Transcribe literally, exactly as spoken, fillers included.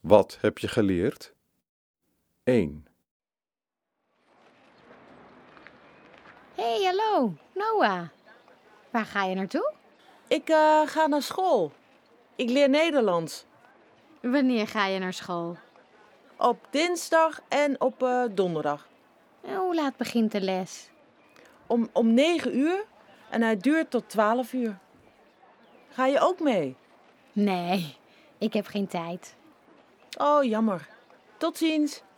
Wat heb je geleerd? één. Hey, hallo, Noah. Waar ga je naartoe? Ik uh, ga naar school. Ik leer Nederlands. Wanneer ga je naar school? Op dinsdag en op uh, donderdag. En hoe laat begint de les? Om, om negen uur en hij duurt tot twaalf uur. Ga je ook mee? Nee, ik heb geen tijd. Oh, jammer. Tot ziens.